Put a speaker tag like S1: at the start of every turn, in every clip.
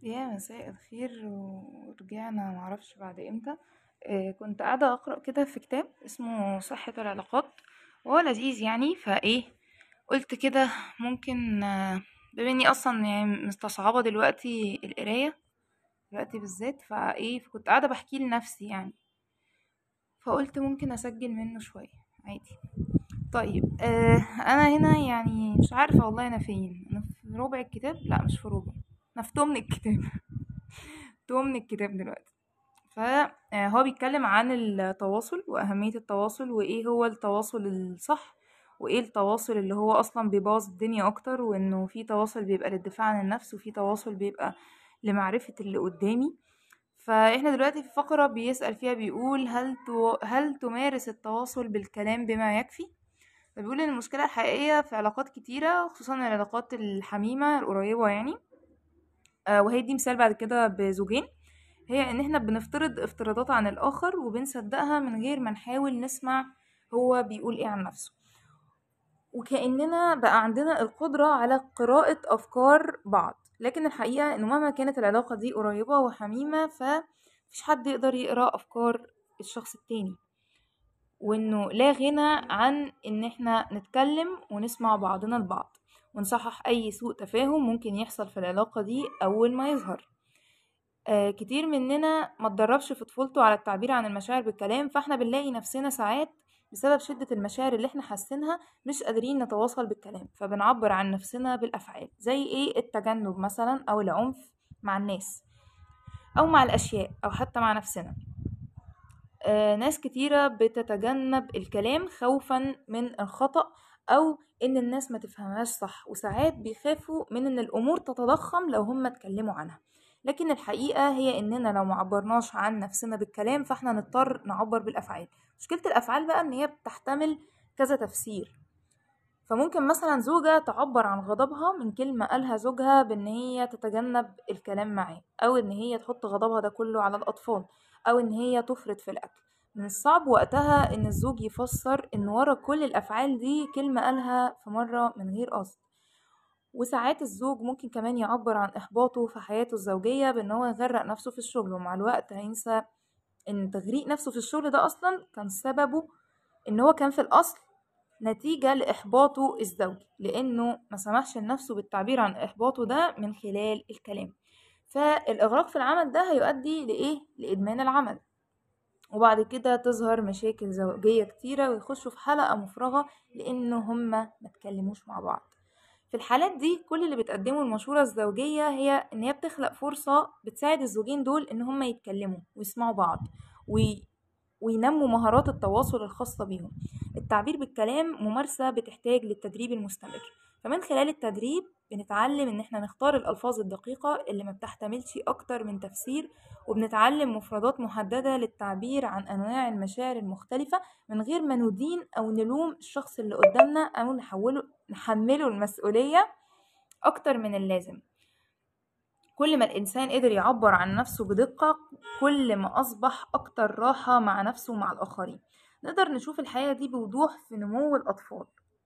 S1: يا مساء الخير، ورجعنا معرفش بعد امتى. كنت قاعدة أقرأ كده في كتاب اسمه صحة العلاقات، وهو لذيذ يعني. فايه قلت كده ممكن، بما اني اصلا يعني مستصعبة دلوقتي القراية دلوقتي بالذات، فكنت قاعدة بحكي لنفسي يعني. فقلت ممكن أسجل منه شوية عادي. طيب، أنا هنا يعني مش عارفة والله أنا فين. أنا في ربع الكتاب، لا مش في ربع، أنا في تمن الكتاب. تمن الكتاب دلوقتي. فهو بيتكلم عن التواصل وأهمية التواصل، وإيه هو التواصل الصح، وإيه التواصل اللي هو أصلا بيبوظ الدنيا أكتر، وإنه في تواصل بيبقى للدفاع عن النفس، وفي تواصل بيبقى لمعرفة اللي قدامي. فإحنا دلوقتي في فقرة بيسأل فيها، بيقول هل تمارس التواصل بالكلام بما يكفي؟ فبيقول إن المشكلة الحقيقية في علاقات كتيرة، خصوصا العلاقات الحميمة القريبة يعني. وهي دي مثال بعد كده بزوجين، هي ان احنا بنفترض افتراضات عن الاخر وبنصدقها من غير ما نحاول نسمع هو بيقول ايه عن نفسه، وكأننا بقى عندنا القدرة على قراءة افكار بعض. لكن الحقيقة انه مهما كانت العلاقة دي قريبة وحميمة، فمفيش حد يقدر يقرأ افكار الشخص التاني، وانه لا غنى عن ان احنا نتكلم ونسمع بعضنا البعض، ونصحح اي سوء تفاهم ممكن يحصل في العلاقة دي اول ما يظهر. كتير مننا ما اتدربش في طفولته على التعبير عن المشاعر بالكلام، فاحنا بنلاقي نفسنا ساعات بسبب شدة المشاعر اللي احنا حاسينها مش قادرين نتواصل بالكلام، فبنعبر عن نفسنا بالأفعال، زي ايه؟ التجنب مثلا، أو العنف مع الناس، أو مع الأشياء، أو حتى مع نفسنا. ناس كتيرة بتتجنب الكلام خوفا من الخطأ، أو إن الناس ما تفهمهاش صح، وساعات بيخافوا من إن الأمور تتضخم لو هم اتكلموا عنها. لكن الحقيقة هي إننا لو معبرناش عن نفسنا بالكلام، فإحنا نضطر نعبر بالأفعال. مشكلة الأفعال بقى إن هي بتحتمل كذا تفسير. فممكن مثلا زوجة تعبر عن غضبها من كلمة قالها زوجها بإن هي تتجنب الكلام معاه، أو إن هي تحط غضبها ده كله على الأطفال، أو إن هي تفرط في الأكل. من الصعب وقتها إن الزوج يفسر إن ورا كل الأفعال دي كلمة قالها في مرة من غير قصد. وساعات الزوج ممكن كمان يعبر عن إحباطه في حياته الزوجية بإن هو يغرق نفسه في الشغل، ومع الوقت هينسى إن تغريق نفسه في الشغل ده أصلا كان سببه إن هو كان في الأصل نتيجة لإحباطه الزوجي، لأنه ما سمحش لنفسه بالتعبير عن إحباطه ده من خلال الكلام. فالإغراق في العمل ده هيؤدي لإيه؟ لإدمان العمل، وبعد كده تظهر مشاكل زوجية كتيرة، ويخشوا في حلقة مفرغة لأنه هما ما تكلموش مع بعض. في الحالات دي كل اللي بتقدمه المشورة الزوجية هي إن هي بتخلق فرصة بتساعد الزوجين دول إن هما يتكلموا ويسمعوا بعض، وينموا مهارات التواصل الخاصة بيهم. التعبير بالكلام ممارسة بتحتاج للتدريب المستمر، فمن خلال التدريب بنتعلم ان احنا نختار الألفاظ الدقيقة اللي ما بتحتملش أكتر من تفسير، وبنتعلم مفردات محددة للتعبير عن أنواع المشاعر المختلفة من غير ما ندين أو نلوم الشخص اللي قدامنا، أو نحمله المسؤولية أكتر من اللازم. كل ما الإنسان قدر يعبر عن نفسه بدقة، كل ما أصبح أكتر راحة مع نفسه ومع الآخرين. نقدر نشوف الحياة دي بوضوح في نمو الأطفال.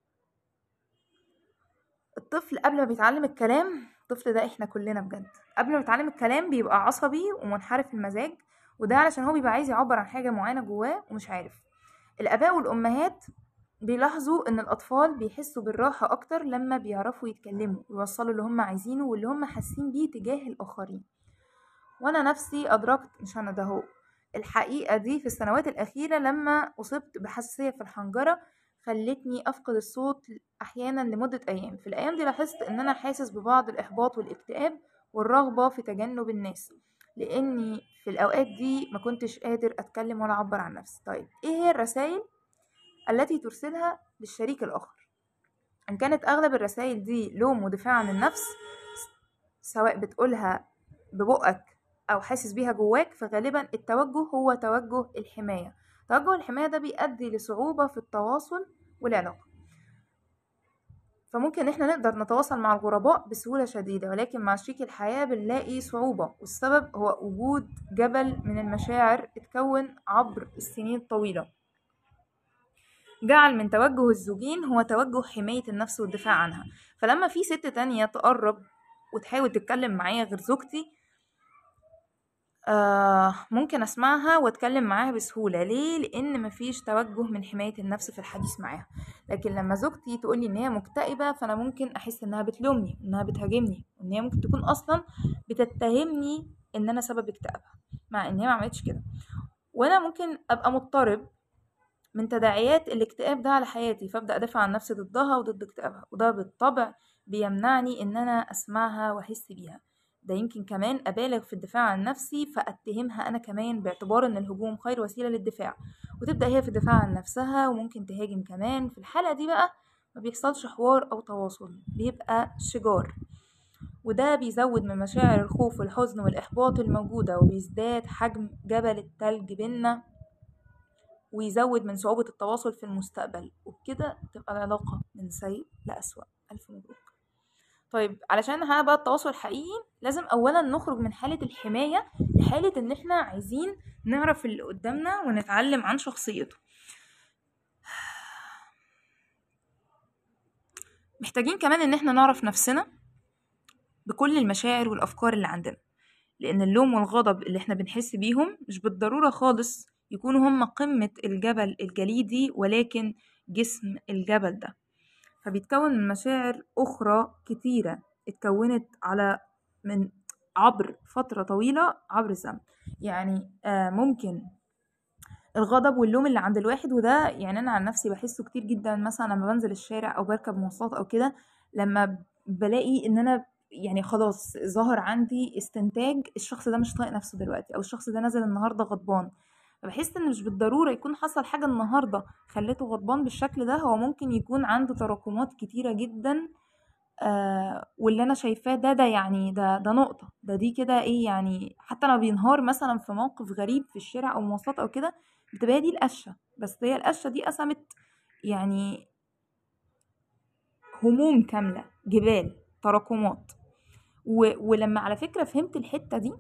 S1: الطفل قبل ما بيتعلم الكلام، الطفل ده احنا كلنا بجد، قبل ما بيتعلم الكلام بيبقى عصبي ومنحرف المزاج، وده علشان هو بيبقى عايز يعبر عن حاجة معينة جواه ومش عارف. الآباء والأمهات بيلاحظوا ان الأطفال بيحسوا بالراحة أكتر لما بيعرفوا يتكلموا ويوصلوا اللي هم عايزينه واللي هم حاسين بيه تجاه الآخرين. وانا نفسي ادركت، مش انا ده هو، الحقيقة دي في السنوات الأخيرة لما أصبت بحساسية في الحنجرة، خلتني أفقد الصوت أحيانا لمدة أيام. في الأيام دي لاحظت إن أنا حاسس ببعض الإحباط والاكتئاب والرغبة في تجنب الناس، لأني في الأوقات دي ما كنتش قادر أتكلم ولا أعبر عن نفسي. طيب إيه هي الرسائل التي ترسلها للشريك الآخر؟ إن كانت أغلب الرسائل دي لوم ودفاع عن النفس، سواء بتقولها ببقك أو حاسس بيها جواك، فغالبا التوجه هو توجه الحماية. توجه الحماية ده بيؤدي لصعوبة في التواصل والعلاقة. فممكن احنا نقدر نتواصل مع الغرباء بسهولة شديدة، ولكن مع شريك الحياة بنلاقي صعوبة، والسبب هو وجود جبل من المشاعر اتكون عبر السنين الطويلة، جعل من توجه الزوجين هو توجه حماية النفس والدفاع عنها. فلما في ست تانية تقرب وتحاول تتكلم معايا غير زوجتي، ممكن اسمعها واتكلم معاها بسهولة. ليه؟ لان مفيش توجه من حماية النفس في الحديث معاها. لكن لما زوجتي تقولي ان هي مكتئبة، فانا ممكن احس انها بتلومني، انها بتهاجمني، ان هي ممكن تكون اصلا بتتهمني ان انا سبب اكتئابها، مع ان هي ما عملتش كده. وانا ممكن ابقى مضطرب من تداعيات الاكتئاب ده على حياتي، فابدا ادافع عن نفسي ضدها وضد اكتئابها، وده بالطبع بيمنعني ان انا اسمعها واحس بيها. ده يمكن كمان ابالغ في الدفاع عن نفسي، فاتهمها انا كمان، باعتبار ان الهجوم خير وسيله للدفاع، وتبدا هي في الدفاع عن نفسها وممكن تهاجم كمان. في الحاله دي بقى ما بيحصلش حوار او تواصل، بيبقى شجار، وده بيزود من مشاعر الخوف والحزن والاحباط الموجوده، وبيزداد حجم جبل التلج بينا، ويزود من صعوبة التواصل في المستقبل، وبكده تبقى العلاقة من سيء لأسوأ. ألف مبروك. طيب علشان نحقق بقى التواصل الحقيقي، لازم أولا نخرج من حالة الحماية لحالة إن إحنا عايزين نعرف اللي قدامنا ونتعلم عن شخصيته. محتاجين كمان إن إحنا نعرف نفسنا بكل المشاعر والأفكار اللي عندنا، لأن اللوم والغضب اللي إحنا بنحس بيهم مش بالضرورة خالص يكونوا هم قمة الجبل الجليدي، ولكن جسم الجبل ده. فبيتكون من مشاعر أخرى كتيرة اتكونت من عبر فترة طويلة عبر الزمن. يعني ممكن الغضب واللوم اللي عند الواحد، وده يعني أنا عن نفسي بحسه كتير جدا، مثلا لما بنزل الشارع أو بركب مواصلات أو كده، لما بلاقي إن أنا يعني خلاص ظهر عندي استنتاج الشخص ده مش طايق نفسه دلوقتي، أو الشخص ده نازل النهاردة غضبان. فبحس ان مش بالضرورة يكون حصل حاجة النهاردة خلته غضبان بالشكل ده، هو ممكن يكون عنده تراكمات كتيرة جدا. واللي انا شايفاه ده يعني ده نقطة، دي كده ايه يعني، حتى لما بينهار مثلا في موقف غريب في الشارع او مواصلات او كده، بتبقى دي القشة، بس هي القشة دي قسمت يعني هموم كاملة، جبال، تراكمات. ولما على فكرة فهمت الحتة دي،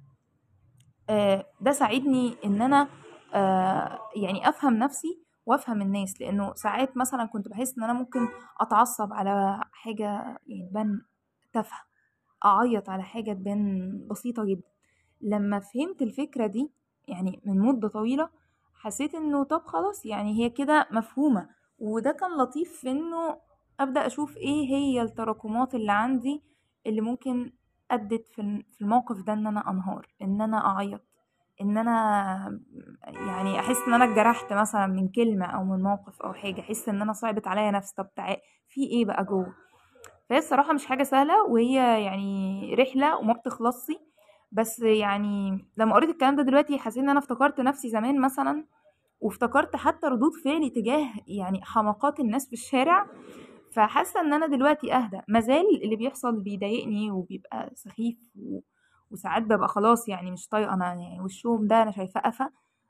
S1: ده ساعدني ان انا يعني افهم نفسي وافهم الناس، لانه ساعات مثلا كنت بحس ان انا ممكن اتعصب على حاجة يعني تبان تافهة، اعيط على حاجة تبان بسيطة جدا. لما فهمت الفكرة دي يعني من مدة طويلة، حسيت انه طب خلاص يعني هي كده مفهومة. وده كان لطيف في انه ابدأ اشوف ايه هي التراكمات اللي عندي اللي ممكن ادت في الموقف ده ان انا انهار، ان انا اعيط، ان انا يعني احس ان انا اتجرحت مثلا من كلمة او من موقف او حاجة، احس ان انا صعبت عليا نفسي. طب تعال في ايه بقى جوه؟ فهي الصراحة مش حاجة سهلة، وهي يعني رحلة وما بتخلصش. بس يعني لما قريت الكلام ده دلوقتي، حسيت ان انا افتكرت نفسي زمان مثلا، وافتكرت حتى ردود فعلي تجاه يعني حماقات الناس في الشارع. فحاسة ان انا دلوقتي اهدى. مازال اللي بيحصل بيضايقني وبيبقى سخيف وساعات ببقى خلاص يعني مش طايقة انا يعني وشهم ده انا شايفاه قفا.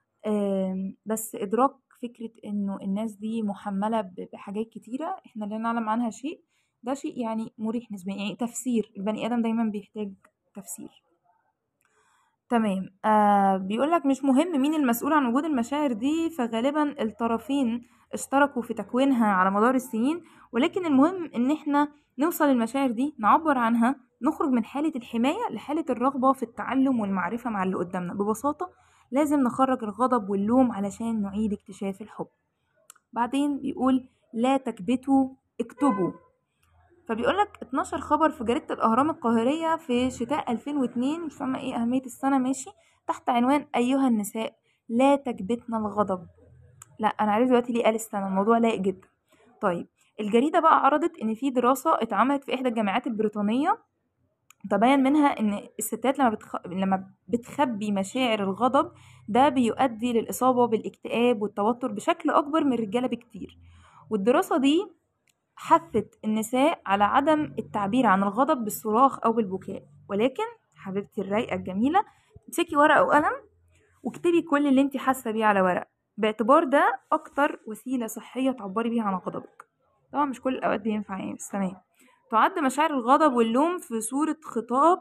S1: بس ادراك فكرة انه الناس دي محملة بحاجات كتيرة احنا لا نعلم عنها شيء، ده شيء يعني مريح نسبيا. يعني تفسير، البني ادم دايما بيحتاج تفسير. تمام. بيقولك مش مهم مين المسؤول عن وجود المشاعر دي، فغالبا الطرفين اشتركوا في تكوينها على مدار السنين، ولكن المهم ان احنا نوصل للمشاعر دي، نعبر عنها، نخرج من حالة الحماية لحالة الرغبة في التعلم والمعرفة مع اللي قدامنا. ببساطة لازم نخرج الغضب واللوم علشان نعيد اكتشاف الحب. بعدين بيقول لا تكبتوا، اكتبوا. فبيقولك 12 خبر في جريدة الأهرام القاهرية في شتاء 2002، مش فاهمة ايه أهمية السنة، ماشي، تحت عنوان أيها النساء لا تكبتنا الغضب. لا أنا عرفت دلوقتي ليه قال السنة، الموضوع لايق جدا. طيب الجريدة بقى عرضت إن في دراسة اتعملت في إحدى الجامعات البريطانية، تبين منها إن الستات لما بتخبي مشاعر الغضب، ده بيؤدي للإصابة بالاكتئاب والتوتر بشكل أكبر من الرجالة بكتير. والدراسة دي حثت النساء على عدم التعبير عن الغضب بالصراخ أو بالبكاء، ولكن حبيبتي الرايقة الجميلة، امسكي ورقة وقلم واكتبي كل اللي انت حاسة بيه على ورق، باعتبار ده أكتر وسيلة صحية تعبري بيها عن غضبك. طبعا مش كل الأوقات بينفع يعني، بس تمام. تعد مشاعر الغضب واللوم في صورة خطاب،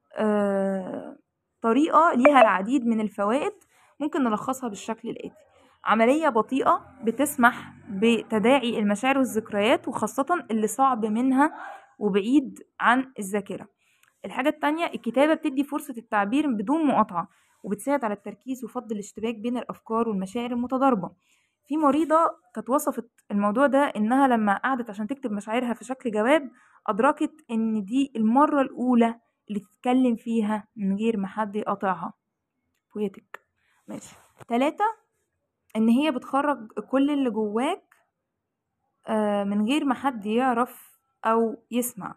S1: طريقة ليها العديد من الفوائد، ممكن نلخصها بالشكل الآتي: عملية بطيئة بتسمح بتداعي المشاعر والذكريات، وخاصة اللي صعب منها وبعيد عن الذاكرة. الحاجة التانية، الكتابة بتدي فرصة التعبير بدون مقاطعة، وبتساعد على التركيز وفض الاشتباك بين الأفكار والمشاعر المتضاربة. في مريضة كانت وصفت الموضوع ده إنها لما قعدت عشان تكتب مشاعرها في شكل جواب أدركت إن دي المرة الأولى اللي تتكلم فيها من غير ما حد يقاطعها. بويتك. ماشي. 3، إن هي بتخرج كل اللي جواك من غير ما حد يعرف أو يسمع.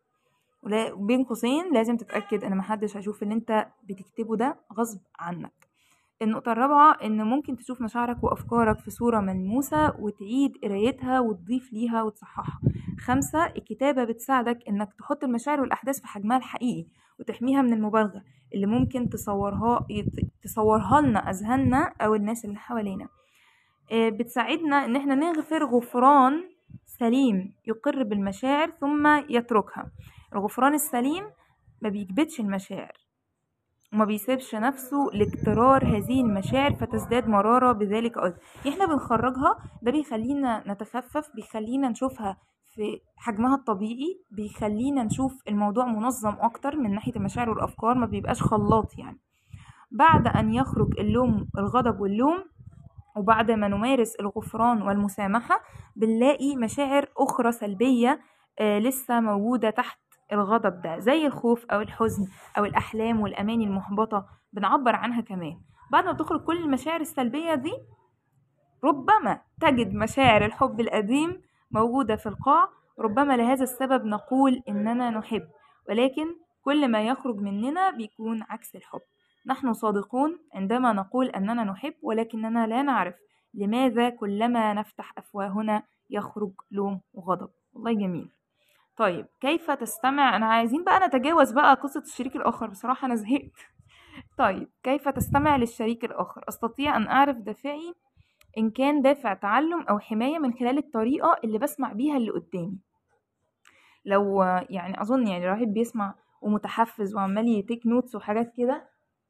S1: بين قوسين لازم تتأكد إن محدش هيشوف اللي انت بتكتبه ده غصب عنك. النقطة الرابعة إن ممكن تشوف مشاعرك وأفكارك في صورة ملموسة وتعيد قرايتها وتضيف ليها وتصححها. 5، الكتابة بتساعدك إنك تحط المشاعر والأحداث في حجمها الحقيقي وتحميها من المبالغة اللي ممكن تصورها لنا أذهاننا أو الناس اللي حوالينا. بتساعدنا إن احنا نغفر غفران سليم يقر بالمشاعر ثم يتركها. الغفران السليم ما بيكبتش المشاعر وما بيسيبش نفسه لاكترار هذه المشاعر فتزداد مرارة بذلك أيضا. احنا بنخرجها، ده بيخلينا نتخفف، بيخلينا نشوفها في حجمها الطبيعي، بيخلينا نشوف الموضوع منظم أكتر من ناحية المشاعر والأفكار، ما بيبقاش خلاط يعني. بعد أن يخرج الغضب واللوم وبعد ما نمارس الغفران والمسامحة بنلاقي مشاعر أخرى سلبية لسه موجودة تحت الغضب ده، زي الخوف أو الحزن أو الأحلام والأماني المحبطة، بنعبر عنها كمان. بعد ما تخرج كل المشاعر السلبية دي ربما تجد مشاعر الحب القديم موجودة في القاع. ربما لهذا السبب نقول إننا نحب، ولكن كل ما يخرج مننا بيكون عكس الحب. نحن صادقون عندما نقول أننا نحب، ولكننا لا نعرف لماذا كلما نفتح أفواهنا يخرج لوم وغضب. والله جميل. طيب كيف تستمع؟ أنا عايزين بقى نتجاوز بقى قصة الشريك الآخر، بصراحة أنا زهقت. طيب كيف تستمع للشريك الآخر؟ أستطيع أن أعرف دافعي إن كان دافع تعلم أو حماية من خلال الطريقة اللي بسمع بيها اللي قدامي. لو يعني أظن يعني الواحد بيسمع ومتحفز وعمال يتيك نوتس وحاجات كده،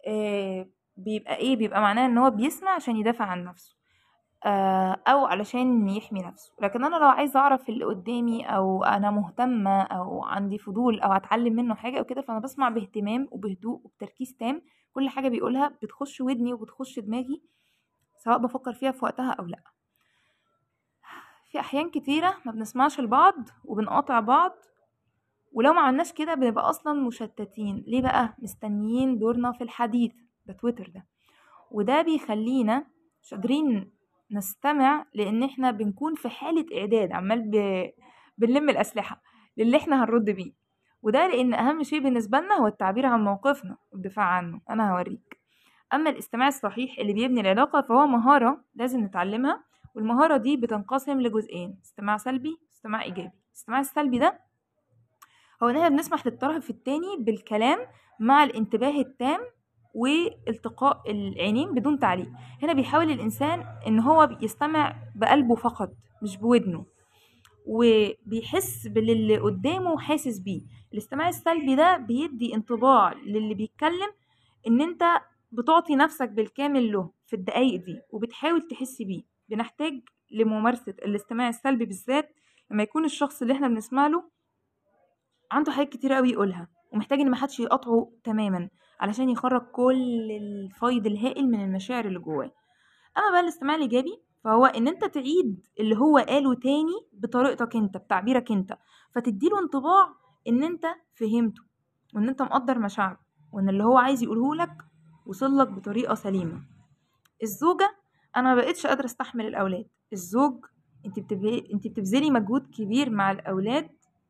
S1: بيبقى معناه ان هو بيسمع عشان يدافع عن نفسه او علشان يحمي نفسه. لكن انا لو عايزه اعرف اللي قدامي او انا مهتمه او عندي فضول او اتعلم منه حاجه او كده، فانا بسمع باهتمام وبهدوء وبتركيز تام. كل حاجه بيقولها بتخش ودني وبتخش دماغي سواء بفكر فيها في وقتها او لا. في احيان كتيره ما بنسمعش لبعض وبنقاطع بعض، ولو ما عملناش كده بنبقى اصلا مشتتين. ليه بقى؟ مستنيين دورنا في الحديث، ده تويتر ده. وده بيخلينا مش قادرين نستمع، لان احنا بنكون في حالة اعداد، بنلم الاسلحة للي احنا هنرد بيه. وده لان اهم شيء بالنسبة لنا هو التعبير عن موقفنا والدفاع عنه. انا هوريك. اما الاستماع الصحيح اللي بيبني العلاقة فهو مهارة لازم نتعلمها، والمهارة دي بتنقسم لجزئين: استماع سلبي واستماع ايجابي. الاستماع السلبي ده هو ان احنا بنسمح للطرف التاني بالكلام مع الانتباه التام والتقاء العينين بدون تعليق. هنا بيحاول الانسان ان هو يستمع بقلبه فقط مش بودنه، وبيحس باللي قدامه حاسس بيه. الاستماع السلبي ده بيدي انطباع للي بيتكلم ان انت بتعطي نفسك بالكامل له في الدقايق دي وبتحاول تحس بيه. بنحتاج لممارسة الاستماع السلبي بالذات لما يكون الشخص اللي احنا بنسمع له عنده حاجات كتير قوي يقولها ومحتاج ان محدش يقاطعه تماما علشان يخرج كل الفيض الهائل من المشاعر اللي جواه. اما بقى الاستماع الايجابي فهو ان انت تعيد اللي هو قاله تاني بطريقتك انت، بتعبيرك انت، فتديله انطباع ان انت فهمته وان انت مقدر مشاعره وان اللي هو عايز يقوله لك وصل لك بطريقة سليمة. الزوجة، انا ما بقتش قادرة استحمل الاولاد. الزوج، انت بتبذلي مجهود كبير مع الاولاد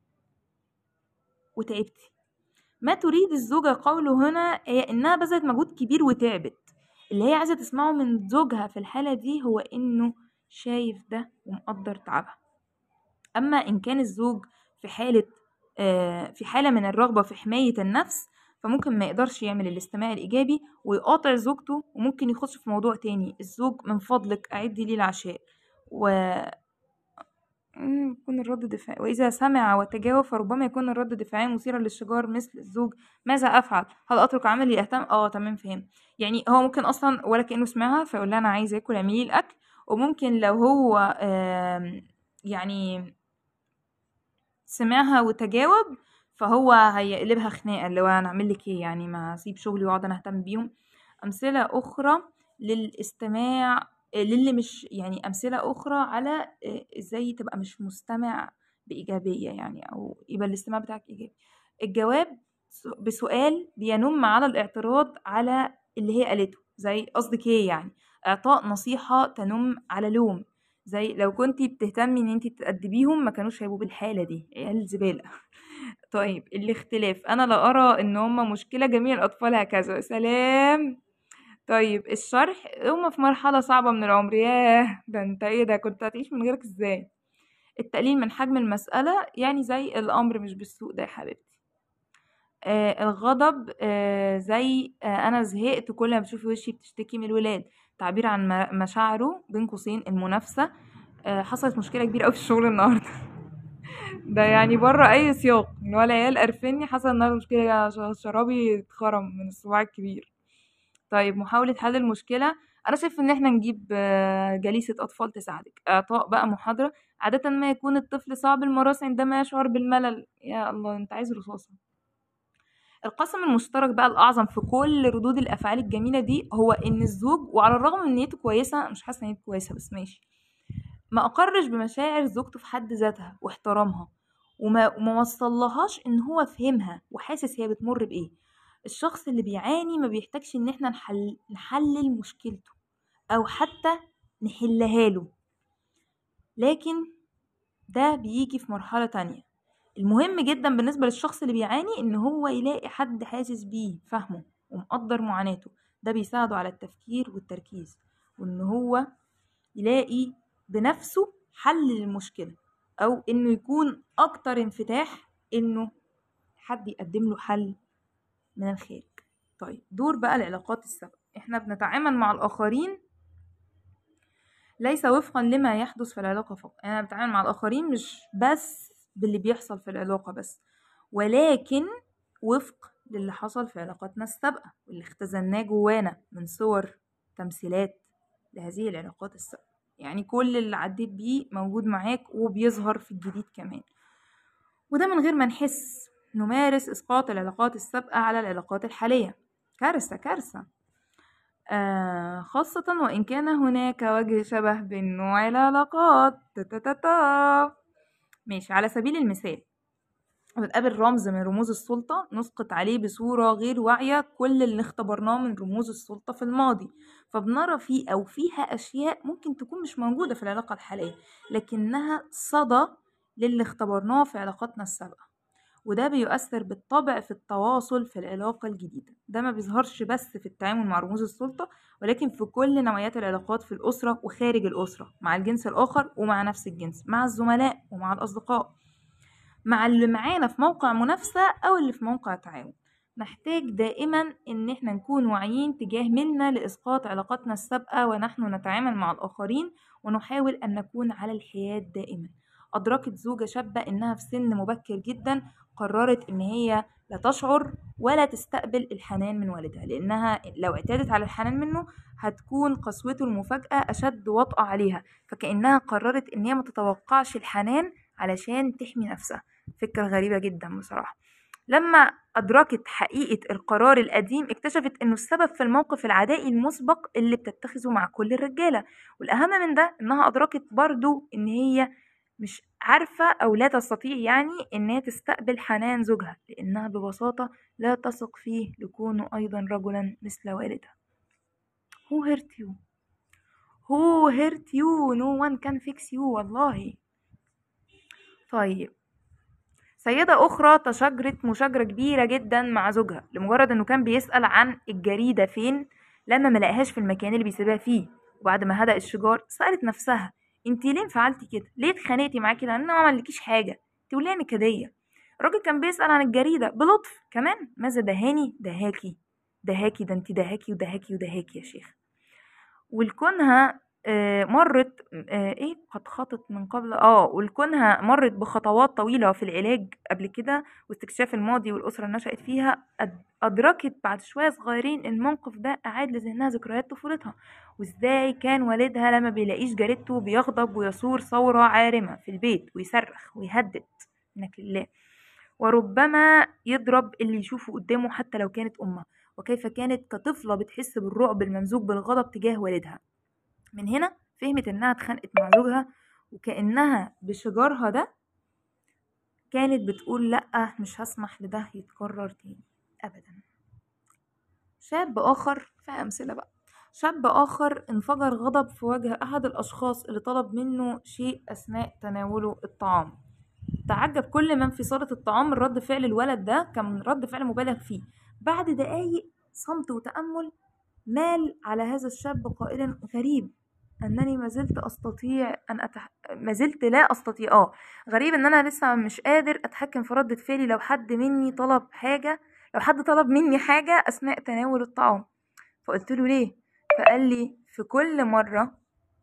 S1: وتعبتي. ما تريد الزوجة قوله هنا هي إنها بذلت مجهود كبير وتعبت. اللي هي عايزة تسمعه من زوجها في الحالة دي هو إنه شايف ده ومقدر تعبها. أما إن كان الزوج في حالة من الرغبة في حماية النفس فممكن ما يقدرش يعمل الاستماع الإيجابي ويقاطع زوجته، وممكن يخش في موضوع تاني: الزوج من فضلك أعدي لي العشاء، يكون الرد دفاعي. وإذا سمع وتجاوب فربما يكون الرد دفاعيا مثيرا للشجار مثل: الزوج: ماذا أفعل؟ هل أترك عملي أهتم؟ تمام فهم. يعني هو ممكن أصلا ولا كأنه سمعها فيقول لها أنا عايز أكل، اعملي الأكل. وممكن لو هو يعني سمعها وتجاوب فهو هيقلبها خناقة، اللي هو أنا أعمل لك إيه يعني، ما أسيب شغلي وأقعد أنا أهتم بيهم. أمثلة أخرى للاستماع، للي مش يعني أمثلة أخرى على إزاي تبقى مش مستمع بإيجابية يعني، أو يبقى الاستماع بتاعك إيجابي. الجواب بسؤال بينم على الاعتراض على اللي هي قالته، زي قصدك ايه يعني. إعطاء نصيحة تنم على لوم، زي لو كنتي بتهتمي ان انتي تأدبيهم ما كانوش هيبقوا بالحالة دي، عيال زبالة. طيب الاختلاف، انا لا ارى ان هما مشكلة، جميع الاطفال هكذا، سلام. طيب الشرح، هما في مرحلة صعبة من العمر، ياه ده انت ايه ده، كنت هتعيش من غيرك ازاي. التقليل من حجم المسألة، يعني زي الامر مش بالسوء ده يا حبيبتي. الغضب، زي انا زهقت كل ما بتشوفي وشي بتشتكي من الولاد، تعبير عن مشاعره بين قوسين المنافسة. حصلت مشكلة كبيرة قوي في الشغل النهاردة. ده يعني بره اي سياق، ان هو العيال قرفني، حصل النهارده مشكلة، شرابي اتخرم من الصباع الكبير. طيب محاولة حل المشكلة، أنا شايف إن احنا نجيب جليسة أطفال تساعدك. إعطاء بقى محاضرة، عادة ما يكون الطفل صعب المراس عندما يشعر بالملل، يا الله أنت عايز رصاصة. القاسم المشترك بقى الأعظم في كل ردود الأفعال الجميلة دي هو إن الزوج، وعلى الرغم من نيته كويسة، مش حاسة إن نيته كويسة بس ماشي، ما أقرش بمشاعر زوجته في حد ذاتها واحترامها، وما وصلهاش إن هو فهمها وحاسس هي بتمر بإيه. الشخص اللي بيعاني ما بيحتاجش إن احنا نحلل مشكلته أو حتى نحلها له، لكن ده بيجي في مرحلة تانية. المهم جدا بالنسبة للشخص اللي بيعاني إن هو يلاقي حد حاسس بيه، فاهمه ومقدر معاناته، ده بيساعده على التفكير والتركيز، وإن هو يلاقي بنفسه حل للمشكلة، أو إنه يكون أكتر انفتاح إنه حد يقدم له حل من الخارج. طيب دور بقى العلاقات السابقة، احنا بنتعامل مع الآخرين ليس وفقا لما يحدث في العلاقة فقط، أنا بتعامل مع الآخرين مش بس باللي بيحصل في العلاقة بس، ولكن وفق للي حصل في علاقاتنا السابقة واللي اختزلناه جوانا من صور، تمثيلات لهذه العلاقات السابقة. يعني كل اللي عديت بيه موجود معاك وبيظهر في الجديد كمان، وده من غير ما نحس. نمارس إسقاط العلاقات السابقة على العلاقات الحالية، كارثة كارثة. خاصة وإن كان هناك وجه شبه بين نوع العلاقات. ماشي، على سبيل المثال بنقابل رمز من رموز السلطة، نسقط عليه بصورة غير واعية كل اللي اختبرناه من رموز السلطة في الماضي، فبنرى فيه أو فيها أشياء ممكن تكون مش موجودة في العلاقة الحالية، لكنها صدى للي اختبرناه في علاقاتنا السابقة، وده بيؤثر بالطبع في التواصل في العلاقة الجديدة. ده ما بيظهرش بس في التعامل مع رموز السلطة، ولكن في كل نوعيات العلاقات، في الأسرة وخارج الأسرة، مع الجنس الآخر ومع نفس الجنس، مع الزملاء ومع الأصدقاء، مع اللي معانا في موقع منافسة أو اللي في موقع تعاون. نحتاج دائما إن احنا نكون واعيين تجاه منا لإسقاط علاقاتنا السابقة ونحن نتعامل مع الآخرين، ونحاول أن نكون على الحياد دائما. أدركت زوجة شابة إنها في سن مبكر جدا قررت إن هي لا تشعر ولا تستقبل الحنان من والدها، لأنها لو اعتادت على الحنان منه هتكون قسوته المفاجأة أشد وطأة عليها، فكأنها قررت إن هي ما تتوقعش الحنان علشان تحمي نفسها. فكرة غريبة جدا بصراحة. لما أدركت حقيقة القرار القديم اكتشفت إنه السبب في الموقف العدائي المسبق اللي بتتخذه مع كل الرجالة، والأهم من ده إنها أدركت برضو إن هي مش عارفة أو لا تستطيع يعني إنها تستقبل حنان زوجها، لأنها ببساطة لا تثق فيه لكونه أيضا رجلا مثل والدها. Who hurt you? Who hurt you? No one can fix you والله. طيب سيدة أخرى تشاجرت مشاجرة كبيرة جدا مع زوجها لمجرد إنه كان بيسأل عن الجريدة فين لما ملقاهاش في المكان اللي بيسيبها فيه. وبعد ما هدأ الشجار سألت نفسها: انتي ليه فعلتي كده؟ ليه اتخانقتي معاه كده؟ انا ما عملكيش حاجة، انتي وليه نكدية؟ الراجل كان بيسأل عن الجريدة بلطف كمان. ماذا دهاني؟ دهاكي، دهاكي، ده انتي دهاكي ودهاكي ودهاكي يا شيخ. ولكونها مرت ايه قد خطت من قبل ولكونها مرت بخطوات طويلة في العلاج قبل كده واستكشاف الماضي والأسرة اللي نشأت فيها، أدركت بعد شوية صغيرين الموقف ده أعاد لذهنها ذكريات طفولتها، وإزاي كان والدها لما بيلاقيش جارته بيغضب ويثور ثورة عارمة في البيت ويصرخ ويهدد منك لله. وربما يضرب اللي يشوفه قدامه حتى لو كانت أمه، وكيف كانت كطفلة بتحس بالرعب الممزوج بالغضب تجاه والدها. من هنا فهمت إنها اتخانقت مع زوجها، وكأنها بشجارها ده كانت بتقول لأ، مش هسمح لده يتكرر تاني أبدا. شاب آخر، في أمثلة بقى، شاب آخر انفجر غضب في وجه أحد الأشخاص اللي طلب منه شيء أثناء تناوله الطعام. تعجب كل من في صالة الطعام من رد فعل الولد ده، كان رد فعل مبالغ فيه. بعد دقايق صمت وتأمل مال على هذا الشاب قائلا: غريب أنني ما زلت لا أستطيع غريب أن أنا لسه مش قادر أتحكم في ردة فعلي لو حد طلب مني حاجة أثناء تناول الطعام. فقلت له: ليه؟ فقال لي: في كل مرة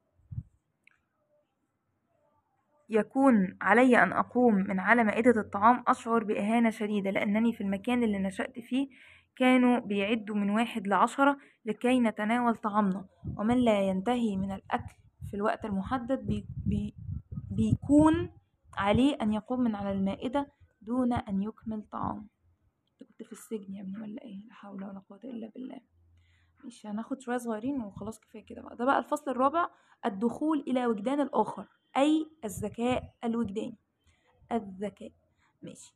S1: يكون علي أن أقوم من على مائدة الطعام أشعر بإهانة شديدة، لأنني في المكان اللي نشأت فيه كانوا بيعدوا من 1 ل10 لكي نتناول طعامنا، ومن لا ينتهي من الأكل في الوقت المحدد بيكون عليه أن يقوم من على المائدة دون أن يكمل طعام. كنت في السجن يا ابني ولا ايه؟ لا حول ولا قوة إلا بالله. مش هناخد شوية صغيرين وخلاص، كفاية كده بقى. ده بقى الفصل الرابع: الدخول إلى وجدان الآخر، أي الذكاء الوجداني. الذكاء، ماشي.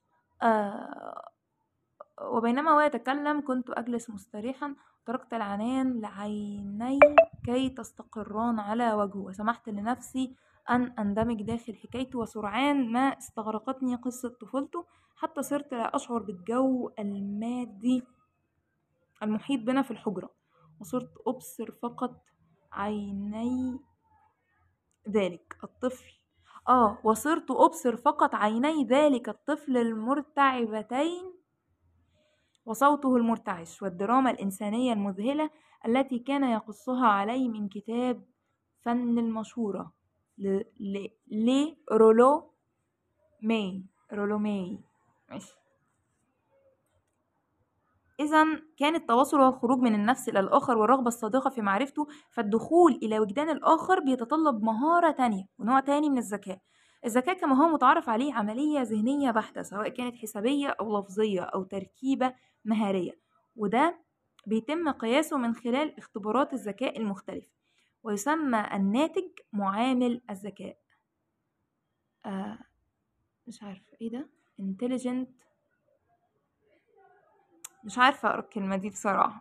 S1: وبينما هو يتكلم كنت أجلس مستريحا، تركت العنان لعيني كي تستقران على وجهه، وسمحت لنفسي أن أندمج داخل حكايته، وسرعان ما استغرقتني قصة طفولته حتى صرت لا أشعر بالجو المادي المحيط بنا في الحجرة، وصرت أبصر فقط عيني ذلك الطفل وصرت أبصر فقط عيني ذلك الطفل المرتعبتين وصوته المرتعش، والدراما الإنسانية المذهلة التي كان يقصها علي من كتاب فن المشورة رولو ماي. ماشي. إذن كان التواصل والخروج من النفس إلى الآخر والرغبة الصادقة في معرفته، فالدخول إلى وجدان الآخر بيتطلب مهارة تانية ونوع تاني من الذكاء. الذكاء كما هو متعارف عليه عملية ذهنية بحتة، سواء كانت حسابية أو لفظية أو تركيبة مهارية، وده بيتم قياسه من خلال اختبارات الذكاء المختلفة، ويسمى الناتج معامل الذكاء. مش عارفة ايه ده intelligent، مش عارفة أقرأ الكلمة دي بصراحة.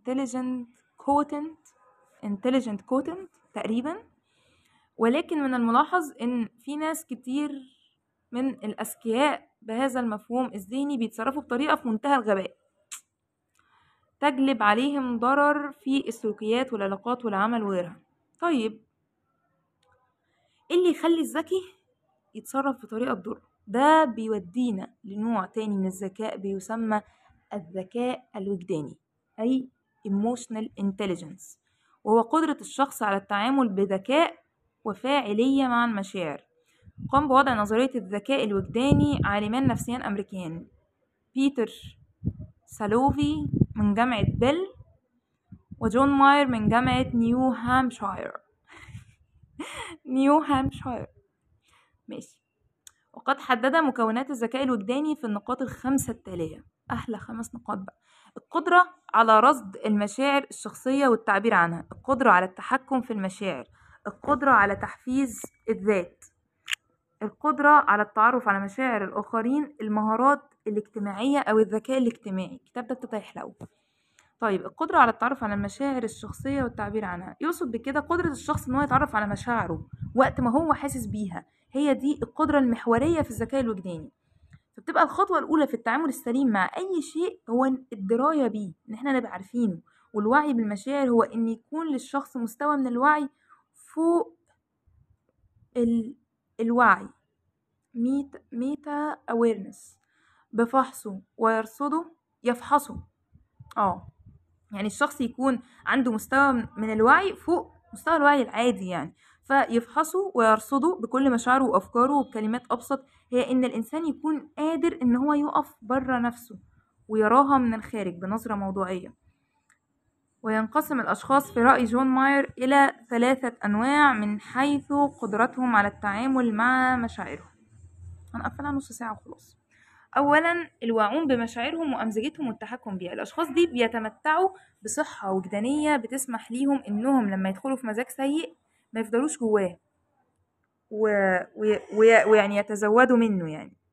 S1: intelligent quotient تقريبا. ولكن من الملاحظ إن في ناس كتير من الأذكياء بهذا المفهوم الذهني بيتصرفوا بطريقة في منتهى الغباء، تجلب عليهم ضرر في السلوكيات والعلاقات والعمل وغيرها. طيب، اللي يخلي الذكي يتصرف بطريقة تضر؟ ده بيودينا لنوع تاني من الذكاء بيسمى الذكاء الوجداني، أي emotional intelligence، وهو قدرة الشخص على التعامل بذكاء وفاعلية مع المشاعر. قام بوضع نظرية الذكاء الوجداني عالمان نفسيان أمريكيان: بيتر سالوفي من جامعة بيل، وجون ماير من جامعة نيو هامشاير. ماشي. وقد حدد مكونات الذكاء الوجداني في النقاط الخمسة التالية. أحلى 5 نقاط بقى: القدرة على رصد المشاعر الشخصية والتعبير عنها، القدرة على التحكم في المشاعر، القدرة على تحفيز الذات، القدرة على التعرف على مشاعر الآخرين، المهارات الاجتماعية أو الذكاء الاجتماعي. الكتاب ده ابتدى يحلو. طيب، القدرة على التعرف على المشاعر الشخصية والتعبير عنها يقصد بكده قدرة الشخص إن هو يتعرف على مشاعره وقت ما هو حاسس بيها. هي دي القدرة المحورية في الذكاء الوجداني. فبتبقى الخطوة الأولى في التعامل السليم مع أي شيء هو الدراية بيه، إن احنا نبقى عارفينه. والوعي بالمشاعر هو إن يكون للشخص مستوى من الوعي فوق الوعي، ميتا awareness، بفحصه ويرصده، يفحصه. يعني الشخص يكون عنده مستوى من الوعي فوق مستوى الوعي العادي، يعني فيفحصه ويرصده بكل مشاعره وأفكاره. وبكلمات أبسط هي إن الإنسان يكون قادر إن هو يقف بره نفسه ويراها من الخارج بنظرة موضوعية. وينقسم الأشخاص في رأي جون ماير إلى 3 أنواع من حيث قدرتهم على التعامل مع مشاعرهم. هنقفلها نص ساعة وخلاص. أولا الواعون بمشاعرهم وأمزجتهم والتحكم بها. الأشخاص دي بيتمتعوا بصحة وجدانية بتسمح ليهم إنهم لما يدخلوا في مزاج سيء ما يفضلوش جواه ويعني يتزودوا منه يعني.